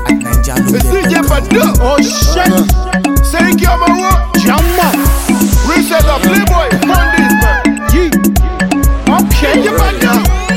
at Ninja. It's DJ Badu. Oh shit. Say Kiamawo. Jamma. Reset the Playboy. Fund this man. Yeah. Okay. DJ Badu.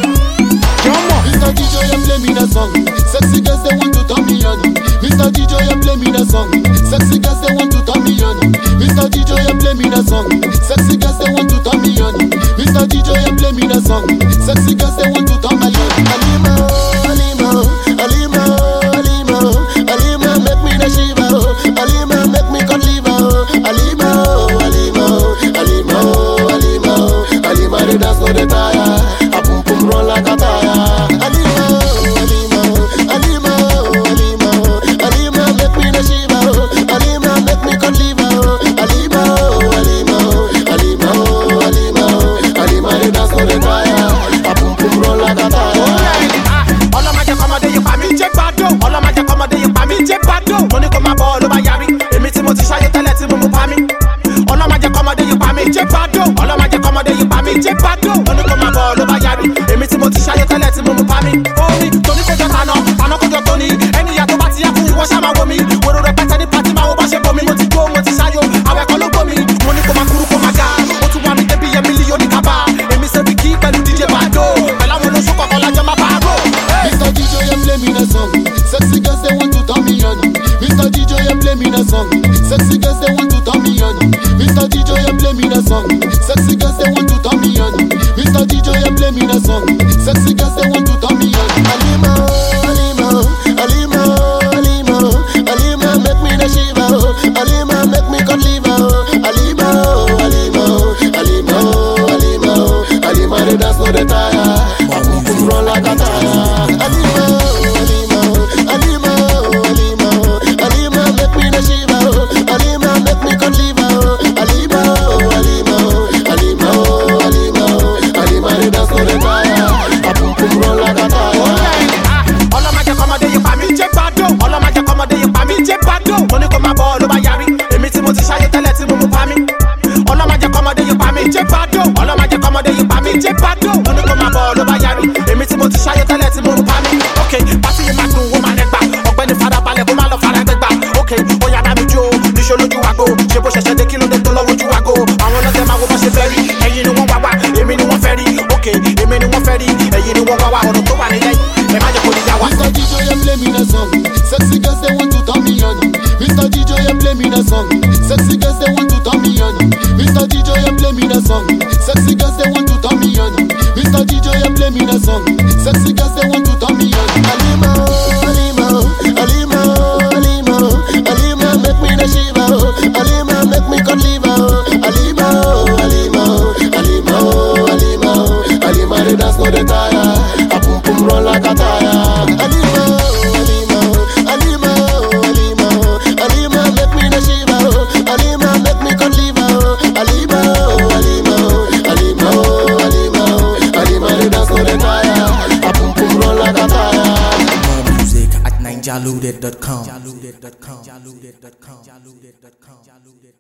Jamma. Mr. DJ, you play me the song. Sexy girls they want to turn me on. Mr. DJ, you play me the song. Sexy girls they want to turn me on. Mr. DJ, you play me the song. Sexy girls they want to turn me on. Mr. DJ, you play me the song. Sexy girls they want to turn me on. Alima, Alima, Alima, Alima, Alima, make me the shiva. Alima, make me cut liver. Alima, Alima, Alima, Alima, Alima, they dance no they tire. A pum pum run like a tire. Alima, Alima, Alima, Alima, Alima, make me the shiva. Alima, make me cut liver. Alima, Alima, Alima, Alima, Alima, they dance no they tire. A pum pum run like a tire. All of my comedy, you pa mi je Badu. All of my comedy, you pa mi je Badu. Money come my ball over yari. Emi ti mo ti ṣayé tẹ́lẹ̀ tí mo mú pa mi. All of my comedy, you pa mi je Badu. All of my comedy, you pa mi je Badu. Money come my ball over yari. Emi ti mo ti ṣayé tẹ́lẹ̀ tí mo mú pa mi. Omi Tony kojo tana, tana kojo Tony. Ẹni ìyá tó bá ti yá fún ìwọ ṣá máa wo mi. Wòrò rẹpẹtẹ ní pàtí máa wo bá ṣe bomi. Mo ti jó, mo ti ṣayó. Àwọn ẹ̀kọ́ ló bomi. Mo ní kó máa kúrú kó máa ga. Ó tún wá mi débi yẹ mílíọ̀nù kábà. Èmi ṣe bí kí pẹ̀lú DJ Badu. Pẹ̀lú àwọn olóṣù kọ̀ọ̀kan lájọ máa bá a rò. Mr. DJ, you play me the song. Sexy girls they want to turn me on. Mr. DJ, you play me the song. Sexy girls they want to turn me on. Mr. DJ, you play me the song. Sexy girls they want to turn me on. Mr. DJ, you play me the song. Sexy girls they want to turn me on. Alima, Alima, Alima, Alima, Alima, make me the shiva. Alima, make me cut liver. Alima, Alima, Alima, Alima, Alima, they dance no they tire. A pum pum run like a tire. Alima, Alima, Alima, Alima, Alima, make me the shiva. Alima, make me cut liver. Alima, Alima, Alima, Alima, Alima, they dance no they tire. A pum pum run like a tire. All of my comedy, you pa mi je Badu. All of my comedy, you pa mi je Badu. Money come my ball over yari. Emi ti mo ti ṣayé tẹ́lẹ̀ tí mo mú pa mi. All of my comedy, you pa mi je Badu. All of my comedy, you pa mi je Badu. Money come my ball over yari. Emi ti mo ti ṣayé tẹ́lẹ̀ tí mo mú pa mi. Okay, pàtí yìí máa dùn wọ́n máa lẹ́gbà. Ọ̀gbẹ́ni farabalẹ̀ kó má lọ fara gbẹgbà. Okay, ó yàrá mi jó, níṣó lójú wa go. Ṣé bó ṣẹ̀ṣẹ̀ dé kí ló dé tó lọ́wọ́ ojú wa go? Àwọn ọlọ́tẹ̀ máa wo bá ṣe fẹ́ rí. Ẹ̀yin ni wọ́n wá wá, èmi ni wọ́n fẹ́ rí. Okay, èmi ni wọ́n fẹ́ rí. Ẹ̀yin ni wọ́n wá wá, ọ̀rọ̀ tó wà nílẹ̀ yìí. Ẹ má jẹ́ kó ní yá wa. Mr. DJ, you play me the song. Sexy girls they want to turn me on. Mr. DJ, you play me the song. Sexy girls they want to turn me on. Mr. DJ, you play me the song. Sexy girls they want to turn me on. Mr. DJ, you play me the song. Sexy girls they want to turn me on. Alima, Alima, Alima, Alima, Alima, make me the shiva. Alima, make me cut liver. Alima, Alima, Alima, Alima, Alima, they dance no they tire. A pum pum run like a tire. Alima, Alima, Alima, Alima, Alima, make me the shiva. Alima, make me cut liver. Alima, Alima, Alima, Alima, Alima, they dance no they tire. A pum pum run like a tire. More music at ninjaloaded.com.